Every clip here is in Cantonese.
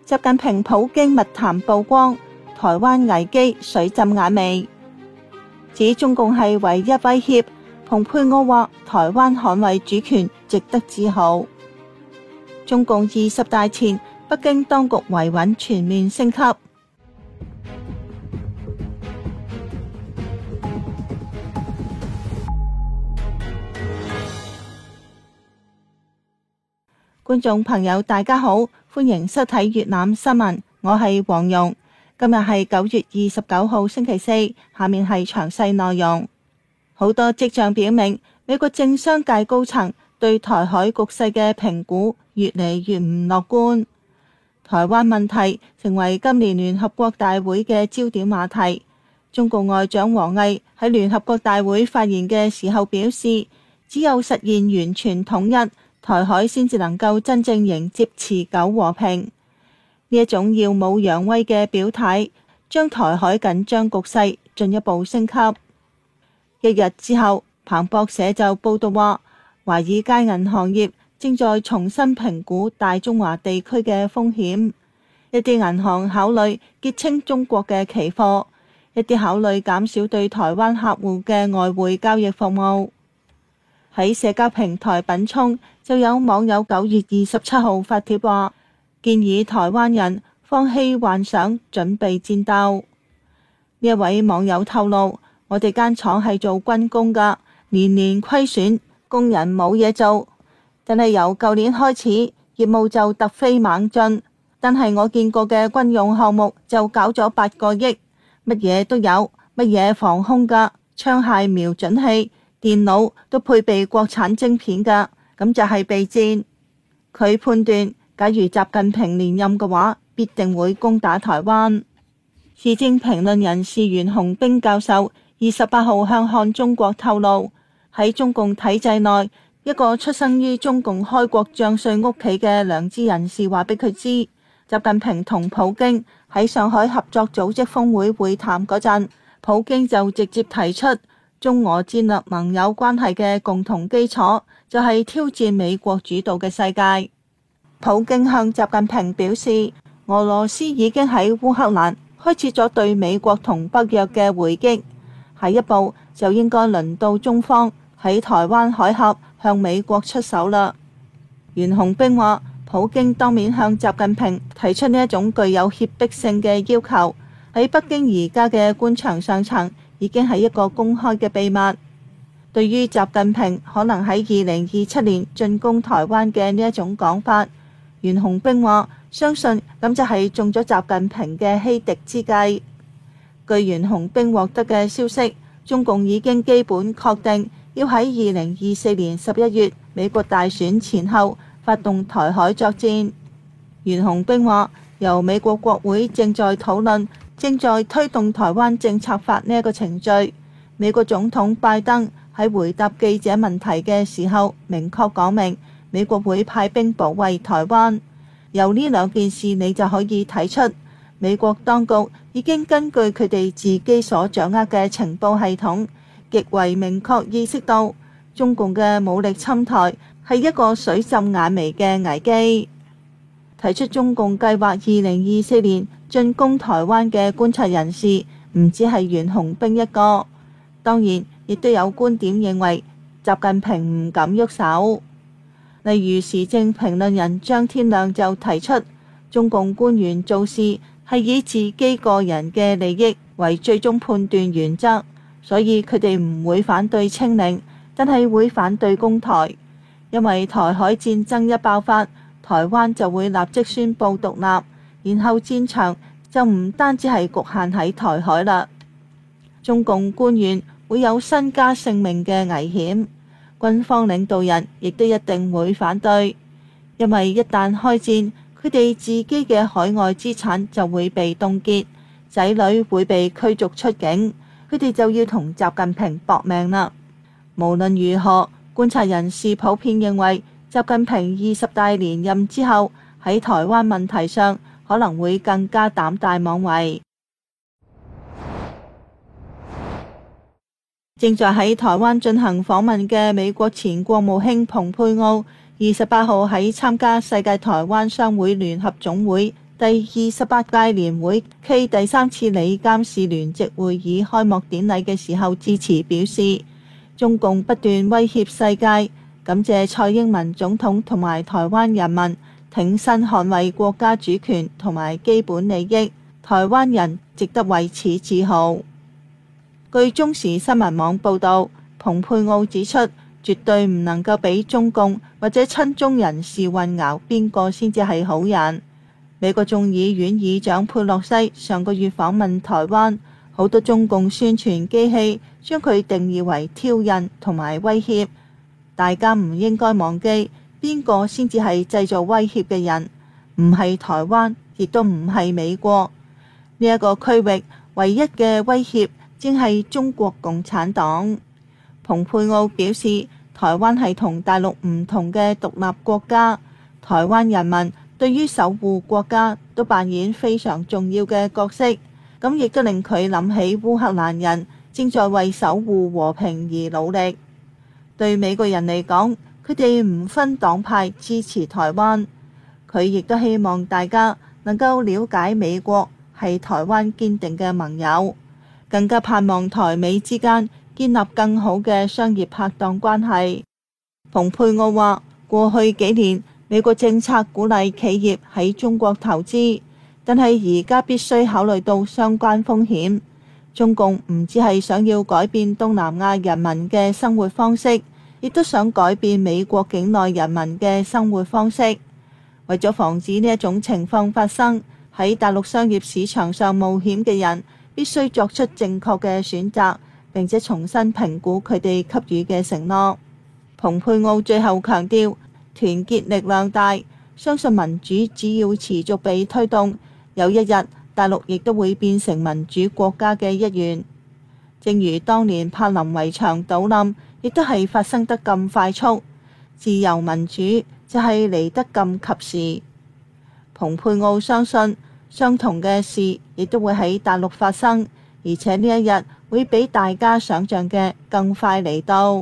習近平普京密談曝光，台灣危機水浸眼眉，指中共係唯一威脅。蓬佩奧話台灣捍衛主權值得自豪。中共20大前，北京當局維穩全面升級。觀眾朋友大家好，歡迎收睇粵覽新聞，我係黃蓉。今日係9月29號星期四，下面係詳細內容。好多跡象表明，美國政商界高層對台海局勢嘅評估越嚟越唔樂觀。台灣問題成為今年聯合國大會嘅焦點話題。中共外長王毅喺聯合國大會發言嘅時候表示，只有實現完全統一，台海先至能夠真正迎接持久和平。呢一種耀武揚威嘅表態，將台海緊張局勢進一步升級。一日之後，彭博社就報道話，華爾街銀行業正在重新評估大中華地區嘅風險。一啲銀行考慮結清中國嘅期貨，一啲考慮減少對台灣客戶嘅外匯交易服務。喺社交平台品聰就有網友9月27號發帖話，建議台灣人放棄幻想，準備戰鬥。呢一位網友透露，我哋間廠係做軍工㗎，年年虧損，工人冇嘢做。但係由舊年開始，業務就突飛猛進。但係我見過嘅軍用項目就搞咗8個億，乜嘢都有，乜嘢防空㗎，槍械瞄準器、電腦都配備國產晶片㗎，咁就係備戰。佢判斷，假如習近平連任嘅話，必定會攻打台灣。時政評論人士袁洪兵教授28號向看中國透露，喺中共體制內，一個出生於中共開國將帥屋企嘅良知人士話俾佢知，習近平同普京喺上海合作組織峰會會談嗰陣，普京就直接提出，中俄戰略盟友關係嘅共同基礎就係挑戰美國主導嘅世界。普京向習近平表示，俄羅斯已經喺烏克蘭開始咗對美國同北約嘅回擊，下一步就應該輪到中方喺台灣海峽向美國出手啦。袁洪兵話，普京當面向習近平提出呢一種具有脅迫性嘅要求，喺北京而家嘅官場上層已經係一個公開嘅秘密。對於習近平可能喺2027年進攻台灣嘅呢一種講法，袁洪兵話，相信咁就係中咗習近平嘅欺敵之計。據袁洪兵獲得嘅消息，中共已經基本確定要喺2024年11月美國大選前後發動台海作戰。袁洪兵話，由美國國會正在討論正在推動台灣政策法呢一個程序。美國總統拜登喺回答記者問題嘅時候明確講明，美國會派兵保衛台灣。由呢兩件事你就可以睇出，美國當局已經根據佢哋自己所掌握嘅情報系統，極為明確意識到中共嘅武力侵台係一個水浸眼眉嘅危機。提出中共計劃2024年進攻台灣嘅觀察人士唔止係袁洪兵一個，當然亦都有觀點認為習近平唔敢喐手。例如時政評論人張天亮就提出，中共官員做事係以自己個人嘅利益為最終判斷原則，所以佢哋唔會反對清零，但係會反對攻台，因為台海戰爭一爆發，台灣就會立即宣布獨立，然後戰場就唔單止係局限喺台海啦。中共官員會有身家性命嘅危險，軍方領導人亦都一定會反對，因為一旦開戰，佢哋自己嘅海外資產就會被凍結，仔女會被驅逐出境，佢哋就要同習近平搏命啦。無論如何，觀察人士普遍認為，習近平20大連任之後，喺台灣問題上可能會更加膽大妄為。正在喺台灣進行訪問嘅美國前國務卿蓬佩奧28號喺參加世界台灣商會聯合總會第28屆年會暨第3次理監事聯席會議開幕典禮嘅時候致辭表示，中共不斷威脅世界，感謝蔡英文總統同埋台灣人民挺身捍衛國家主權同埋基本利益，台灣人值得為此自豪。據中時新聞網報導，蓬佩奧指出，絕對唔能夠俾中共或者親中人士混淆邊個先至係好人。美國眾議院議長佩洛西上個月訪問台灣，好多中共宣傳機器將佢定義為挑釁同埋威脅。大家唔應該忘記邊個先至係製造威脅嘅人，唔係台灣，亦都唔係美國。呢一個區域唯一嘅威脅正係中國共產黨。蓬佩奧表示，台灣係同大陸唔同嘅獨立國家，台灣人民對於守護國家都扮演非常重要嘅角色，咁亦都令佢諗起烏克蘭人正在為守護和平而努力。對美國人嚟講，佢哋唔分黨派支持台灣，佢亦都希望大家能夠了解美國係台灣堅定嘅盟友，更加盼望台美之間建立更好嘅商業拍檔關係。蓬佩奧話，過去幾年美國政策鼓勵企業喺中國投資，但係而家必須考慮到相關風險。中共唔只係想要改變東南亞人民嘅生活方式，亦都想改變美國境內人民嘅生活方式。為咗防止呢一種情況發生，喺大陸商業市場上冒險嘅人必須作出正確嘅選擇，並且重新評估佢哋給予嘅承諾。蓬佩奧最後強調，團結力量大，相信民主只要持續被推動，有一日大陸亦都會變成民主國家嘅一員。正如當年柏林圍牆倒冧，亦都係發生得咁快速，自由民主就係嚟得咁及時。蓬佩奧相信相同嘅事亦都會喺大陸發生，而且呢一日會比大家想象嘅更快嚟到。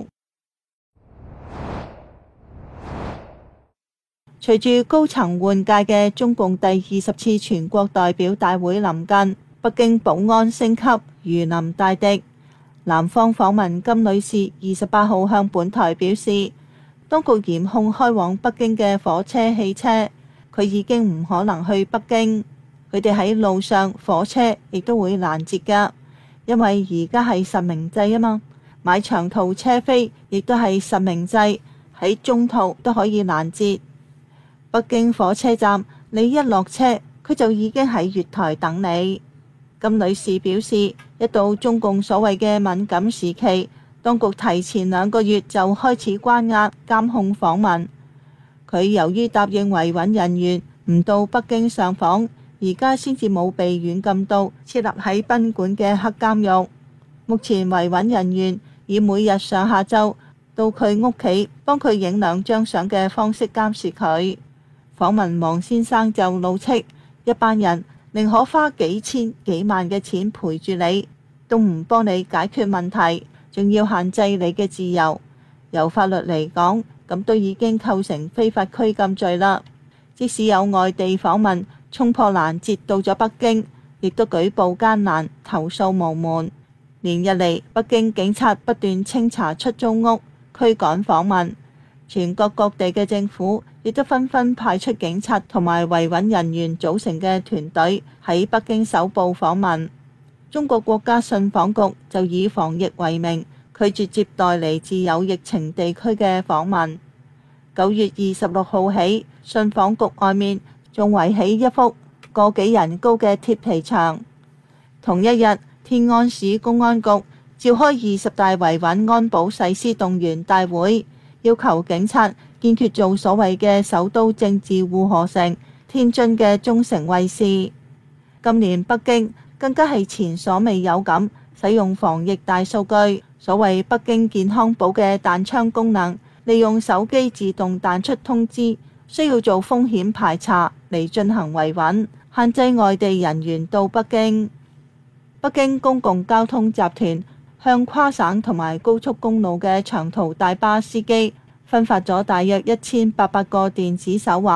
隨住高層換屆嘅中共第20次全國代表大會臨近，北京保安升級，如臨大敵。南方訪問金女士28號向本台表示，當局嚴控開往北京嘅火車、汽車，佢已經唔可能去北京。佢哋喺路上，火車亦都會攔截㗎，因為而家係實名制啊嘛。買長途車飛亦都係實名制，喺中途都可以攔截。北京火車站，你一落車，佢就已經喺月台等你。金女士表示，一到中共所謂嘅敏感時期，當局提前2個月就開始關押監控訪問。佢由於答應維穩人員唔到北京上訪，而家先至冇被軟禁到設立喺賓館嘅黑監獄。目前維穩人員以每日上下晝到佢屋企幫佢影2張相嘅方式監視佢。訪問王先生就怒斥，一班人寧可花幾千幾萬嘅錢陪住你，都唔幫你解決問題，仲要限制你嘅自由。由法律嚟講，咁都已經構成非法拘禁罪啦。即使有外地訪問衝破攔截到咗北京，亦都舉報艱難，投訴無門。連日嚟，北京警察不斷清查出租屋，驅趕訪問。全國各地嘅政府亦都紛紛派出警察同埋維穩人員組成嘅團隊喺北京搜捕訪問。中國國家信訪局就以防疫為名，拒絕接待嚟自有疫情地區嘅訪問。9月26號起，信訪局外面仲圍起一幅個幾人高嘅鐵皮牆。同一日，天安市公安局召開20大維穩安保誓師動員大會，要求警察堅決做所謂嘅首都政治護河城天津嘅中城衛士。今年北京更加係前所未有咁使用防疫大數據，所謂北京健康寶嘅彈窗功能，利用手機自動彈出通知，需要做風險排查嚟進行維穩，限制外地人員到北京。北京公共交通集團向跨省同埋高速公路嘅長途大巴司機分發咗大約1800個電子手環，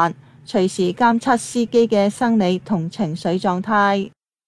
隨時監測司機嘅生理同情緒狀態。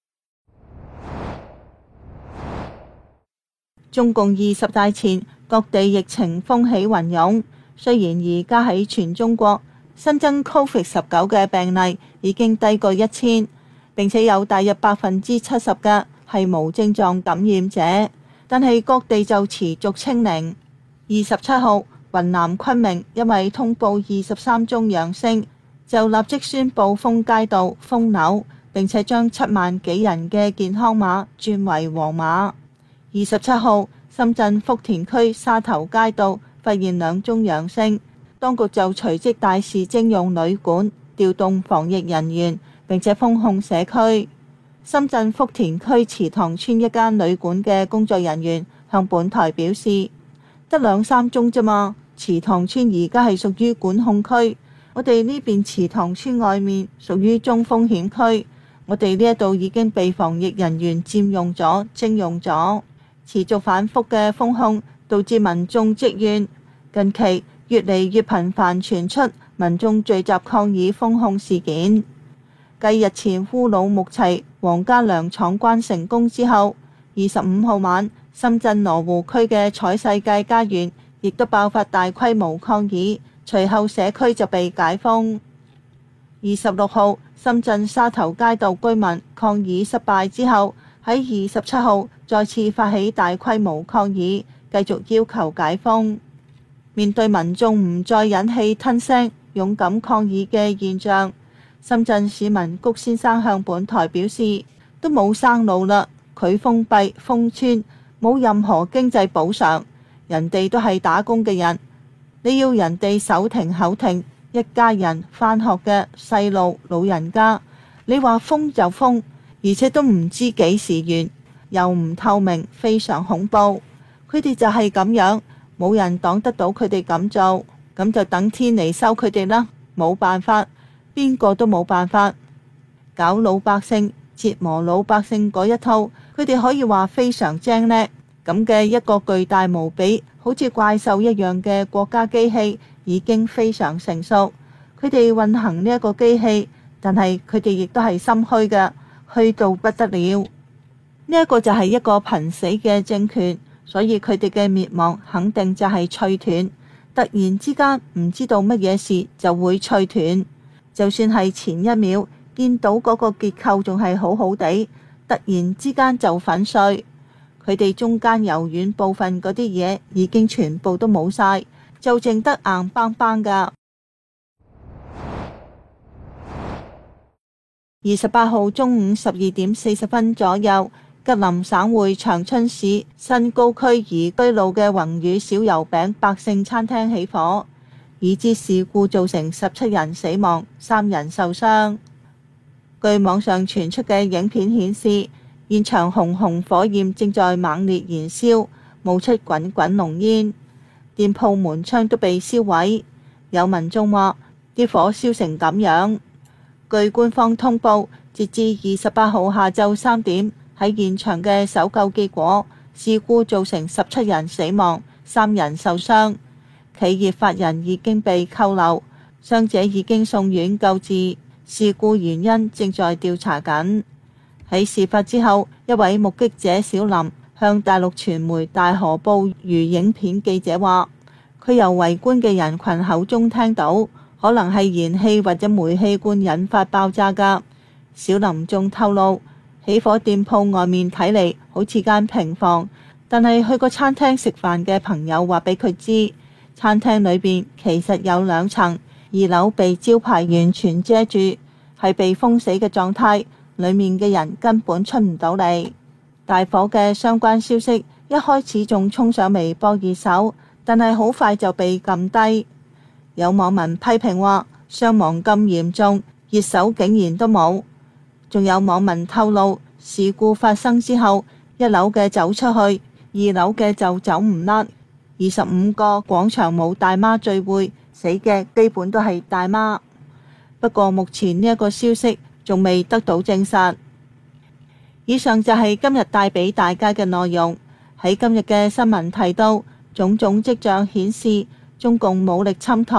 中共20大前，各地疫情風起雲湧。雖然而家喺全中國新增 COVID-19 嘅病例已經低過1000，並且有大約70%嘅係無症狀感染者，但係各地就持續清零。27號，雲南昆明因為通報23宗陽性，就立即宣布封街道、封樓，並且將7萬幾人嘅健康碼轉為黃碼。27號，深圳福田區沙頭街道發現2宗陽性，當局就隨即大肆徵用旅館，調動防疫人員，並且封控社區。深圳福田區祠堂村一間旅館嘅工作人員向本台表示，得2-3宗啫嘛，祠堂村而家係屬於管控區，我哋呢邊祠堂村外面屬於中風險區，我哋呢一度已經被防疫人員佔用咗、徵用咗。持續反覆嘅封控導致民眾積怨，近期越嚟越頻繁傳出民眾聚集抗議封控事件。繼日前烏魯木齊黃家糧闖關成功之後，25號晚深圳羅湖區嘅彩世界家園亦都爆發大規模抗議，隨後社區就被解封。26號深圳沙頭街道居民抗議失敗之後，喺27號再次發起大規模抗議，繼續要求解封。面對民眾唔再忍氣吞聲、勇敢抗議嘅現象，深圳市民谷先生向本台表示，都冇生路啦，佢封閉封村，冇任何經濟補償，人哋都係打工嘅人，你要人哋手停口停，一家人返學嘅細路老人家，你話封就封，而且都唔知幾時完，又唔透明，非常恐怖。佢哋就係咁樣，冇人擋得到佢哋咁做，咁就等天嚟收佢哋啦，冇辦法，邊個都冇辦法。搞老百姓、折磨老百姓嗰一套，佢哋可以話非常精叻。咁嘅一個巨大無比，好似怪獸一樣嘅國家機器已經非常成熟，佢哋運行呢一個機器，但係佢哋亦都係心虛嘅，虛到不得了。呢一個就係一個瀕死嘅政權，所以佢哋嘅滅亡肯定就係脆斷，突然之間唔知道乜嘢事就會脆斷。就算係前一秒見到嗰個結構仲係好好地，突然之間就粉碎。佢哋中間柔軟部分嗰啲嘢已經全部都冇晒，就淨得硬邦邦噶。28號中午12點40分左右，吉林省會長春市新高區宜居路嘅宏宇小油餅百姓餐廳起火，已知事故造成17人死亡，3人受傷。據網上傳出嘅影片顯示，現場熊熊火焰正在猛烈燃燒，冒出滾滾濃煙，店鋪門窗都被燒毀。有民眾話啲火燒成咁樣。據官方通報，截至28號下晝3點，喺現場嘅搜救結果，事故造成17人死亡，3人受傷。企業法人已經被扣留，傷者已經送院救治，事故原因正在調查緊。喺事發之後，一位目擊者小林向大陸傳媒大河報餘影片記者話，佢由圍觀嘅人群口中聽到，可能係燃氣或者煤氣罐引發爆炸㗎。小林仲透露，起火店鋪外面睇嚟好似間平房，但係去過餐廳食飯嘅朋友話俾佢知，餐廳裏邊其實有2層，2樓被招牌完全遮住，係被封死嘅狀態，裏面嘅人根本出唔到嚟。大火嘅相關消息一開始仲衝上微博熱搜，但係好快就被撳低。有網民批評話，傷亡咁嚴重，熱搜竟然都冇。仲有網民透露，事故發生之後，1樓嘅走出去，2樓嘅就走唔甩。25個廣場舞大媽聚會，死嘅基本都係大媽。不過目前呢一個消息仲未得到證實。以上就係今日帶俾大家嘅內容。喺今日嘅新聞提到，種種跡象顯示中共武力侵台，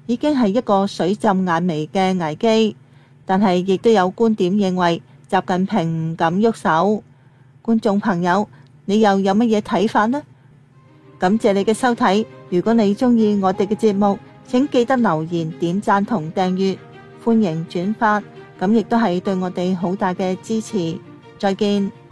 已經係一個水浸眼眉嘅危機，但係亦都有觀點認為習近平唔敢喐手。觀眾朋友，你又有乜嘢睇法呢？感謝你嘅收睇，如果你鍾意我哋嘅節目，請記得留言、點讚同訂閱，歡迎轉發，咁亦都係對我哋好大嘅支持。再見。